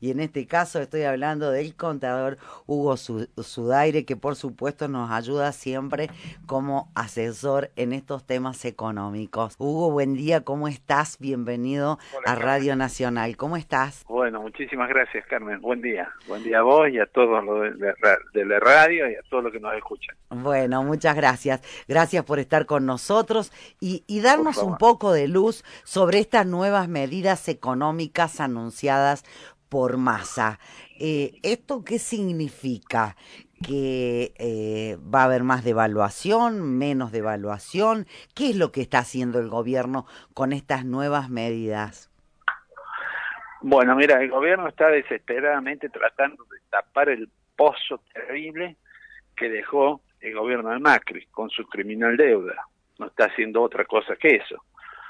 y en este caso estoy hablando del contador Hugo Sudaire, que por supuesto nos ayuda siempre como asesor en estos temas económicos. Hugo, buen día, ¿cómo estás? Bienvenido Hola, a Carmen. Radio Nacional, ¿cómo estás? Bueno, muchísimas gracias, Carmen. Buen día. Buen día a vos y a todos los de la radio y a todos los que nos escuchan. Bueno, muchas gracias. Gracias por estar con nosotros y Por darnos un favor. poco de luz sobre estas nuevas medidas económicas anunciadas por Massa. ¿Esto qué significa? ¿Que va a haber más devaluación, menos devaluación? ¿Qué es lo que está haciendo el gobierno con estas nuevas medidas? Bueno, mira, el gobierno está desesperadamente tratando de tapar el pozo terrible que dejó el gobierno de Macri con su criminal deuda. No está haciendo otra cosa que eso.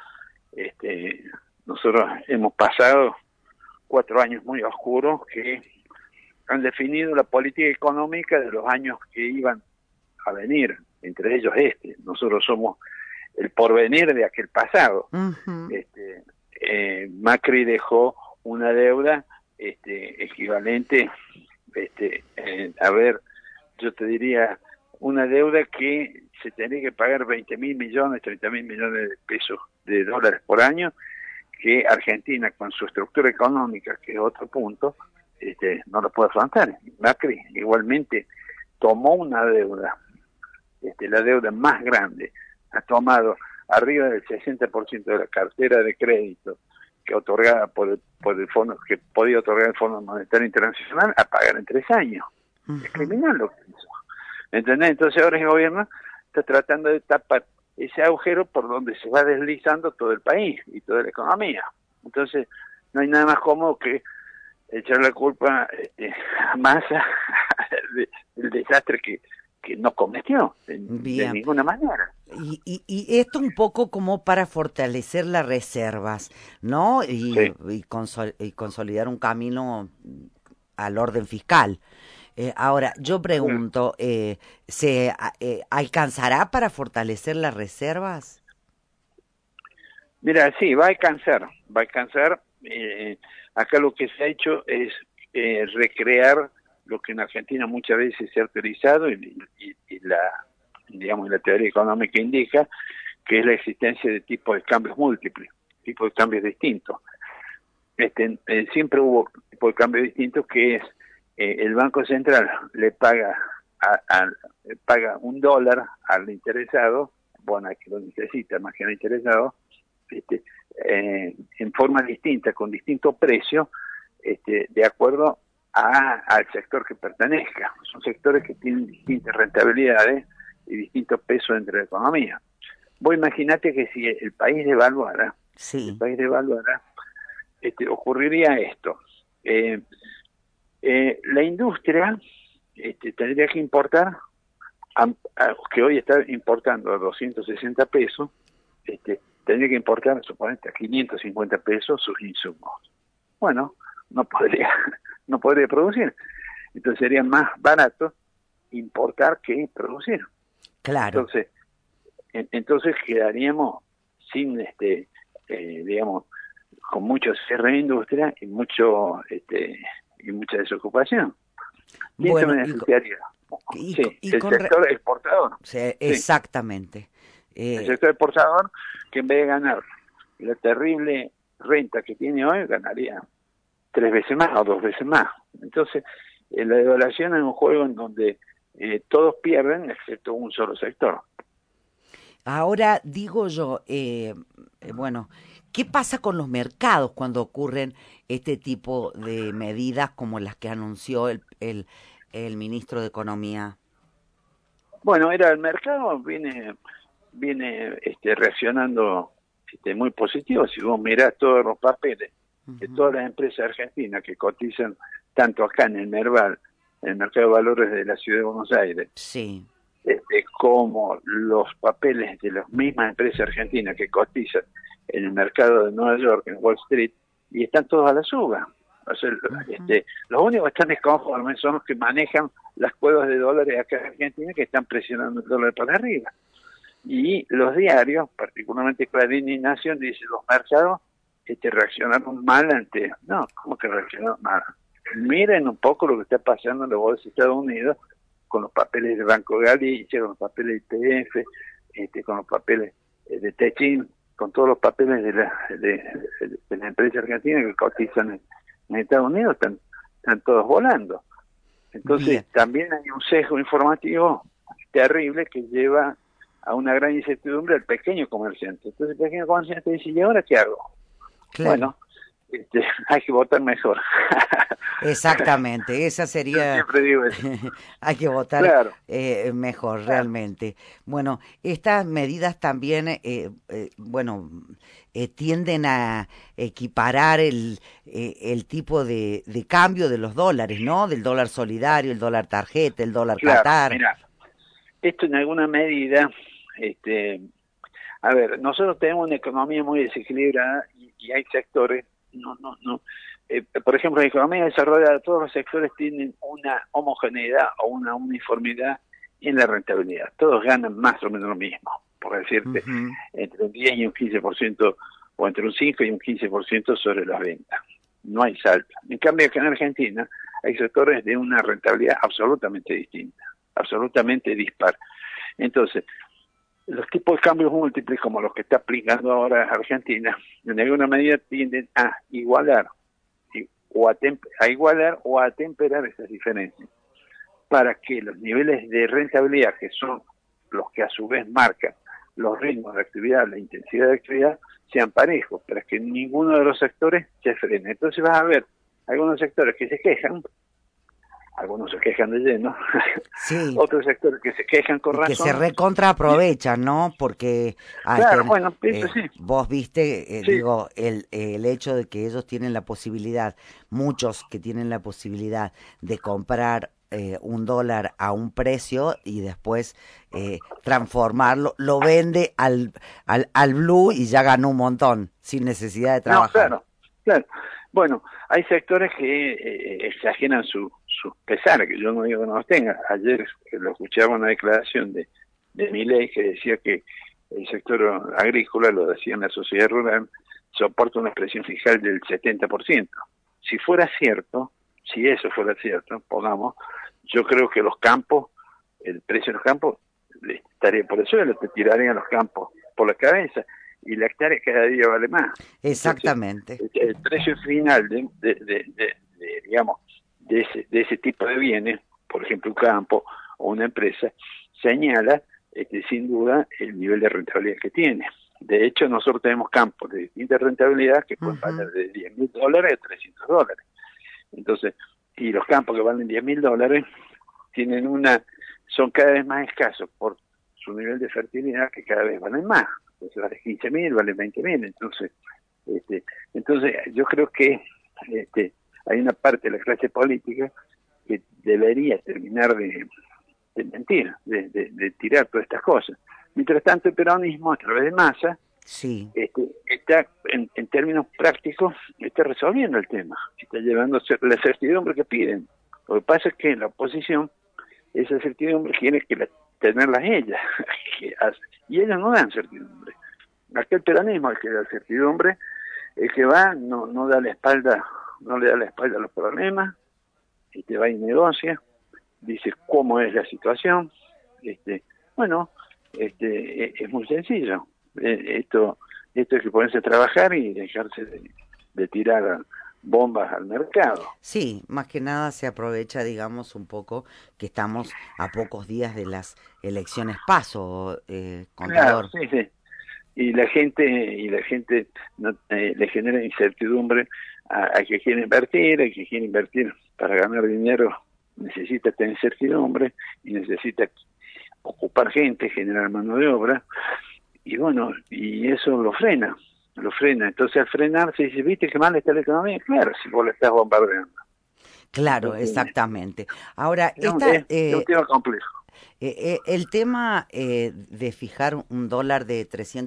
Nosotros hemos pasado 4 años muy oscuros que han definido la política económica de los años que iban a venir, entre ellos Nosotros somos el porvenir de aquel pasado. Ujú. Macri dejó una deuda equivalente, yo te diría, una deuda que se tenía que pagar 20.000 millones, 30.000 millones de pesos, de dólares por año, que Argentina, con su estructura económica, que es otro punto, no lo puede afrontar. Macri igualmente tomó una deuda, la deuda más grande, ha tomado arriba del 60% de la cartera de crédito que otorgada por el fondo, que podía otorgar el Fondo Monetario Internacional, a pagar en 3 años. Es Ujú. criminal lo que hizo. ¿Entendés? Entonces ahora el gobierno está tratando de tapar ese agujero por donde se va deslizando todo el país y toda la economía. Entonces no hay nada más cómodo que echar la culpa a Massa del desastre que no cometió de Bien. ninguna manera. Y esto un poco como para fortalecer las reservas, ¿no? Sí. Y consolidar un camino al orden fiscal. Ahora, yo pregunto, ¿alcanzará para fortalecer las reservas? Mira, sí, va a alcanzar. Acá lo que se ha hecho es recrear lo que en Argentina muchas veces se ha utilizado y digamos, la teoría económica indica, que es la existencia de tipos de cambios múltiples, tipos de cambios distintos. Siempre hubo tipos de cambios distintos, que es el Banco Central le paga paga $1 al interesado, bueno, al que lo necesita más que al interesado, este, en forma distinta, con distinto precio, de acuerdo al sector que pertenezca. Son sectores que tienen distintas rentabilidades y distintos pesos entre la economía. Vos imaginate que si el país devaluara, Sí. ocurriría esto. La industria tendría que importar, que hoy está importando a 260 pesos, tendría que importar, suponete, a 550 pesos sus insumos. Bueno, no podría, no podría producir. Entonces sería más barato importar que producir. Claro. Entonces quedaríamos sin, digamos, con mucho cierre de industria y mucha desocupación. ¿Quién se Bueno, beneficiaría? y, Sí, y el con... sector exportador. sí, Sí, exactamente. el Eh, sector exportador, que en vez de ganar la terrible renta que tiene hoy, ganaría 3 veces más o 2 veces más. Entonces, la devaluación es un juego en donde todos pierden excepto un solo sector. Ahora digo yo, bueno, ¿qué pasa con los mercados cuando ocurren este tipo de medidas como las que anunció el ministro de Economía? Bueno, el mercado viene reaccionando muy positivo. Si vos mirás todos los papeles de Ujú. todas las empresas argentinas que cotizan tanto acá en el Merval, en el mercado de valores de la Ciudad de Buenos Aires, Sí. como los papeles de las mismas empresas argentinas que cotizan en el mercado de Nueva York, en Wall Street, y están todos a la suba. O sea, Ujú. los únicos que están desconformes son los que manejan las cuevas de dólares acá en Argentina, que están presionando el dólar para arriba. Y los diarios, particularmente Clarín y Nación, dicen los mercados reaccionaron mal ante... No, ¿cómo que reaccionaron mal? Miren un poco lo que está pasando en la bolsa de Estados Unidos con los papeles de Banco Galicia, con los papeles de IPF, con los papeles de Techin, con todos los papeles de la empresa argentina que cotizan en Estados Unidos, están todos volando. Entonces, Bien. también hay un sesgo informativo terrible que lleva a una gran incertidumbre al pequeño comerciante. Entonces, el pequeño comerciante dice, ¿y ahora qué hago? Claro. Bueno, hay que votar mejor. Exactamente, esa Yo sería, siempre digo eso. hay que votar Claro, mejor, claro. realmente. Bueno, estas medidas también, tienden a equiparar el tipo de cambio de los dólares, ¿no? Del dólar solidario, el dólar tarjeta, el dólar Claro, Qatar. mira, esto en alguna medida, a ver, nosotros tenemos una economía muy desequilibrada y hay sectores, no, por ejemplo, la economía desarrollada, todos los sectores tienen una homogeneidad o una uniformidad en la rentabilidad. Todos ganan más o menos lo mismo, por decirte, Ujú. entre un 10 y un 15%, o entre un 5 y un 15% sobre las ventas. No hay salto. En cambio, acá en Argentina hay sectores de una rentabilidad absolutamente distinta, absolutamente dispar. Entonces, los tipos de cambios múltiples, como los que está aplicando ahora Argentina, en alguna medida tienden a igualar a igualar o a atemperar esas diferencias, para que los niveles de rentabilidad, que son los que a su vez marcan los ritmos de actividad, la intensidad de actividad, sean parejos, para que ninguno de los sectores se frene. Entonces vas a ver algunos sectores que se quejan, algunos se quejan de lleno, Sí, otros sectores que se quejan con y que se razón. recontra Y, aprovechan, ¿no? Porque claro, bueno, eso sí, vos viste, sí, digo, el hecho de que ellos tienen la posibilidad, muchos que tienen la posibilidad de comprar un dólar a un precio y después transformarlo, lo vende al blue y ya ganó un montón, sin necesidad de no, trabajar. claro, claro. Bueno, hay sectores que exageran sus pesares, que yo no digo que no los tenga. Ayer lo escuchaba una declaración de Milei que decía que el sector agrícola, lo decía en la sociedad rural, soporta una presión fiscal del 70%. Si fuera cierto, si eso fuera cierto, pongamos, yo creo que los campos, el precio de los campos, le estaría por el suelo, te tirarían los campos por la cabeza y la hectárea cada día vale más. Entonces, Exactamente. el precio final digamos, de ese tipo de bienes, por ejemplo un campo o una empresa, señala sin duda el nivel de rentabilidad que tiene. De hecho, nosotros tenemos campos de distinta rentabilidad que pueden Ujú. valer de $10.000 a $300. Entonces, y los campos que valen $10.000 tienen son cada vez más escasos por su nivel de fertilidad, que cada vez valen más. Entonces vale 15.000, vale 20.000. Entonces yo creo que hay una parte de la clase política que debería terminar de mentir, de tirar todas estas cosas. Mientras tanto, el peronismo, a través de Massa, Sí. está, en términos prácticos, está resolviendo el tema, está llevando la certidumbre que piden. Lo que pasa es que la oposición, esa certidumbre quiere tenerla ella, y ellos no dan certidumbre. Acá el peronismo, el que da certidumbre, el que va, no da la espalda, no le da la espalda a los problemas, va y negocia, dice cómo es la situación, bueno, es muy sencillo. Esto es que ponerse a trabajar y dejarse de tirar bombas al mercado. Sí, más que nada se aprovecha, digamos, un poco que estamos a pocos días de las elecciones paso, Claro, contador. sí, sí. Y la gente no, le genera incertidumbre a que quiere invertir, a que quiere invertir para ganar dinero, necesita tener certidumbre y necesita ocupar gente, generar mano de obra, y bueno, y eso lo frena. Entonces al frenar se dice, ¿viste qué mal está la economía? Claro, si vos la estás bombardeando. Claro, Entonces, exactamente. Ahora, es un tema complejo. el tema de fijar un dólar de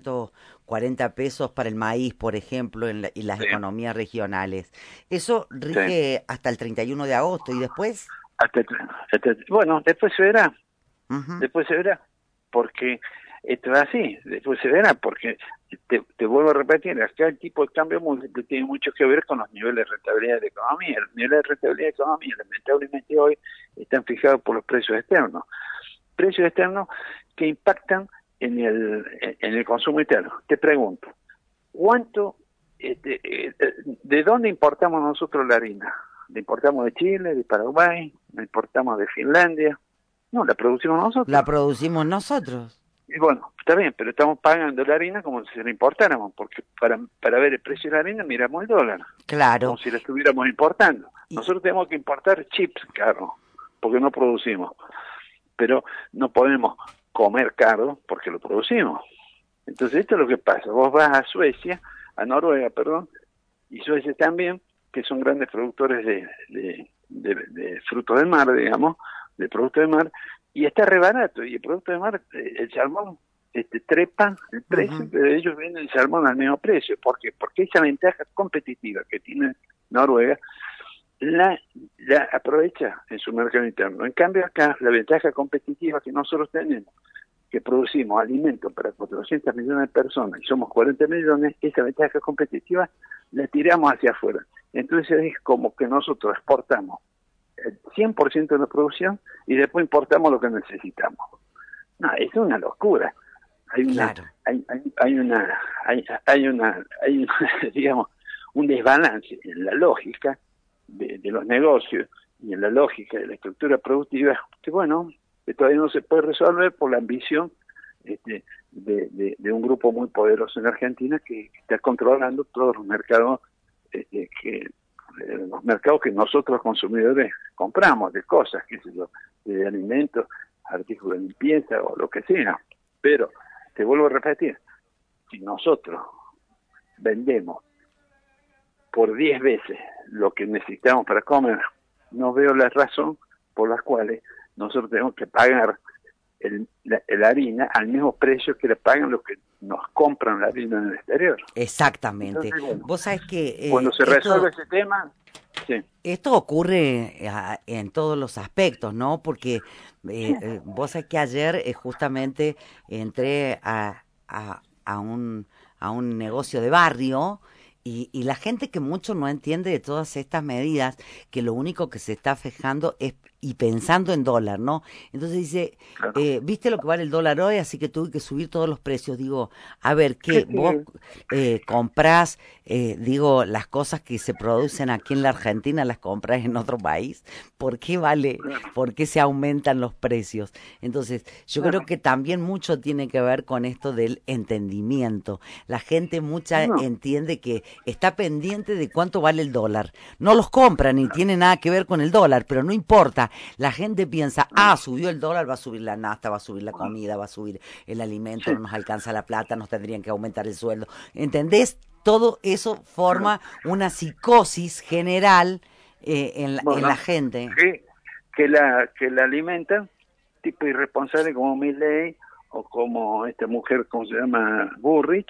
340 pesos para el maíz, por ejemplo, y las Sí, economías regionales, sí. rige hasta el 31 de agosto y después. Bueno, después se verá, Ujú. porque esto es así, después se verá, porque te vuelvo a repetir, acá el tipo de cambio múltiple tiene mucho que ver con los niveles de rentabilidad de la economía. Los niveles de rentabilidad de la economía, lamentablemente hoy, están fijados por los precios externos que impactan en el consumo interno. Te pregunto, ¿cuánto, de dónde importamos nosotros la harina? ¿La importamos de Chile, de Paraguay? ¿La importamos de Finlandia? No, la producimos nosotros. La producimos nosotros. Y bueno, está bien, pero estamos pagando la harina como si la importáramos, porque para ver el precio de la harina miramos el dólar. Claro. Como si la estuviéramos importando. Nosotros tenemos que importar chips caros, porque no producimos. Pero no podemos comer caro porque lo producimos. Entonces esto es lo que pasa. Vos vas a Suecia, a Noruega, perdón, y Suecia también, que son grandes productores de frutos del mar, digamos, de productos de mar, y está re barato, y el producto de mar, el salmón, trepa el precio, pero ellos venden el salmón al mismo precio. ¿Por qué? Porque esa ventaja competitiva que tiene Noruega, la aprovecha en su mercado interno. En cambio acá, la ventaja competitiva que nosotros tenemos, que producimos alimentos para 400 millones de personas y somos 40 millones, esa ventaja competitiva la tiramos hacia afuera. Entonces es como que nosotros exportamos el 100% de la producción y después importamos lo que necesitamos. No, es una locura. Hay una, claro. hay una digamos, un desbalance en la lógica de los negocios y en la lógica de la estructura productiva que, bueno, que todavía no se puede resolver por la ambición de un grupo muy poderoso en Argentina que está controlando todos los mercados los mercados que nosotros consumidores compramos, de cosas, qué sé yo, de alimentos, artículos de limpieza o lo que sea. Pero, te vuelvo a repetir, si nosotros vendemos por 10 veces lo que necesitamos para comer, no veo la razón por las cuales nosotros tenemos que pagar la harina al mismo precio que le pagan los que nos compran la harina en el exterior. Exactamente. Entonces, bueno, vos sabés que cuando se resuelve ese tema, sí. Esto ocurre en todos los aspectos, ¿no? Porque vos sabés que ayer justamente entré a un negocio de barrio y la gente que mucho no entiende de todas estas medidas, que lo único que se está fijando es y pensando en dólar, ¿no? Entonces dice, Claro. ¿viste lo que vale el dólar hoy? Así que tuve que subir todos los precios. Digo, a ver, ¿qué? ¿Vos comprás, digo, las cosas que se producen aquí en la Argentina, las compras en otro país? ¿Por qué vale? ¿Por qué se aumentan los precios? Entonces, yo creo que también mucho tiene que ver con esto del entendimiento. La gente entiende que está pendiente de cuánto vale el dólar. No los compra ni tiene nada que ver con el dólar, pero no importa. La gente piensa, subió el dólar, va a subir la nafta, va a subir la comida, va a subir el alimento, no nos alcanza la plata, nos tendrían que aumentar el sueldo. ¿Entendés? Todo eso forma una psicosis general en la gente. Que la alimentan, tipo irresponsable como Milei o como esta mujer, ¿cómo se llama? Burrich,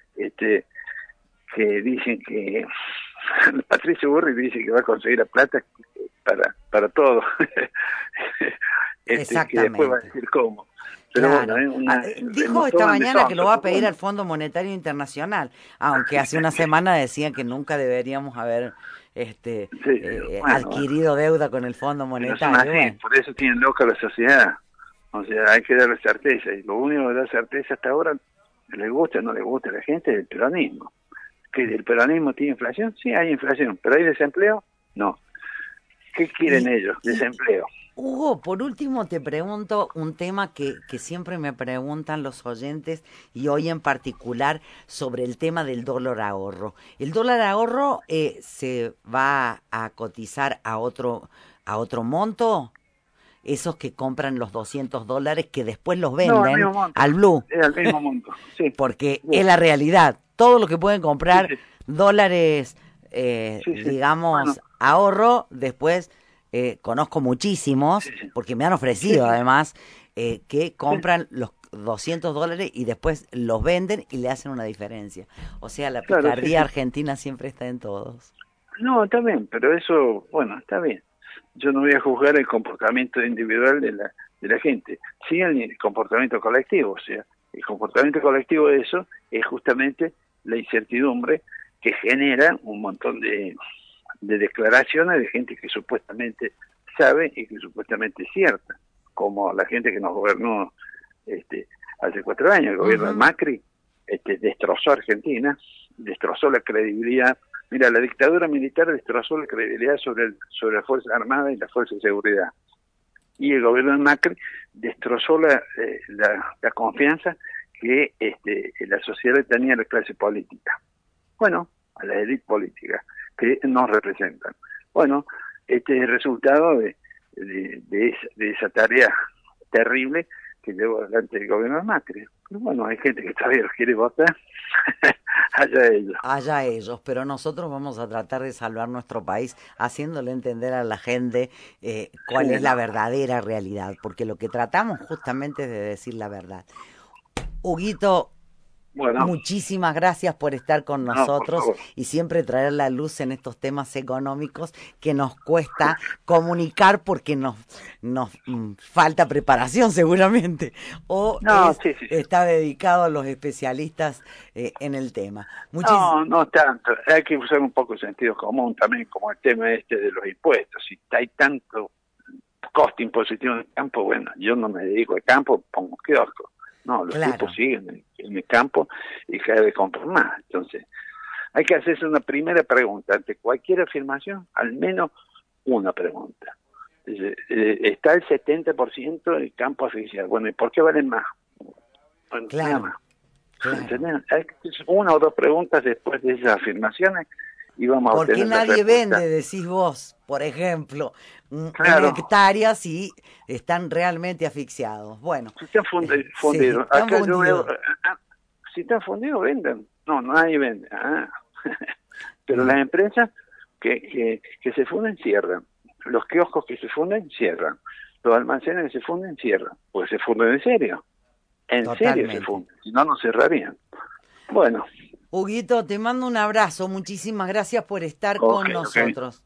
que dicen que Patricio Burrich dice que va a conseguir la plata para todo. Exactamente. Que después va a decir cómo. Pero claro. bueno, dijo esta mañana que lo va a pedir al Fondo Monetario Internacional, aunque hace una semana decían que nunca deberíamos haber adquirido deuda con el Fondo Monetario. Bueno. Por eso tienen loca la sociedad. O sea, hay que darle certeza. Y lo único que da certeza hasta ahora, le gusta o no le gusta a la gente, es el peronismo. ¿Que el peronismo tiene inflación? Sí, hay inflación. ¿Pero hay desempleo? No. ¿Qué quieren ellos? Desempleo. Hugo, por último te pregunto un tema que siempre me preguntan los oyentes y hoy en particular sobre el tema del dólar ahorro. ¿El dólar ahorro se va a cotizar a otro monto? Esos que compran los $200 que después los venden al Blue. Es al mismo monto, sí. Porque es la realidad. Todo lo que pueden comprar dólares, digamos, bueno, ahorro, después... conozco muchísimos, porque me han ofrecido además, que compran los $200 y después los venden y le hacen una diferencia. O sea, la picardía argentina siempre está en todos. No, está bien, pero eso, bueno, está bien. Yo no voy a juzgar el comportamiento individual de la gente, sí el comportamiento colectivo. O sea, El comportamiento colectivo de eso es justamente la incertidumbre que genera un montón de declaraciones de gente que supuestamente sabe y que supuestamente es cierta, como la gente que nos gobernó hace 4 años, el gobierno de Macri, destrozó a Argentina, destrozó la credibilidad. Mira, la dictadura militar destrozó la credibilidad sobre las Fuerzas Armadas y las Fuerzas de Seguridad. Y el gobierno de Macri destrozó la confianza que la sociedad tenía en la clase política. Bueno, a la élite política, que nos representan. Bueno, este es el resultado de esa tarea terrible que llevó adelante el gobierno de Macri. Pero bueno, hay gente que todavía los quiere votar, allá ellos. Allá ellos, pero nosotros vamos a tratar de salvar nuestro país haciéndole entender a la gente cuál es la verdadera realidad, porque lo que tratamos justamente es de decir la verdad. Huguito, bueno, muchísimas gracias por estar con nosotros y siempre traer la luz en estos temas económicos que nos cuesta comunicar porque nos falta preparación seguramente, o está dedicado a los especialistas en el tema. No tanto, hay que usar un poco de sentido común también, como el tema de los impuestos. Si hay tanto coste impositivo en el campo, bueno, yo no me dedico al campo, pongo kiosco. No, los tipos siguen en el campo y cada vez compran más. Entonces, hay que hacerse una primera pregunta. Ante cualquier afirmación, al menos una pregunta. Está el 70% del campo oficial. Bueno, ¿y por qué valen más? Bueno, nada más. Hay una o dos preguntas después de esas afirmaciones y vamos a obtener la respuesta. ¿Por qué nadie vende, decís vos, por ejemplo, una hectárea si están realmente asfixiados? Bueno. Si están fundidos. Si están fundidos, venden. No, nadie vende. Pero las empresas que se funden, cierran. Los kioscos que se funden, cierran. Los almacenes que se funden, cierran. Porque se funden en serio. En serio se funden. Si no, no cerrarían. Bueno. Huguito, te mando un abrazo. Muchísimas gracias por estar con nosotros.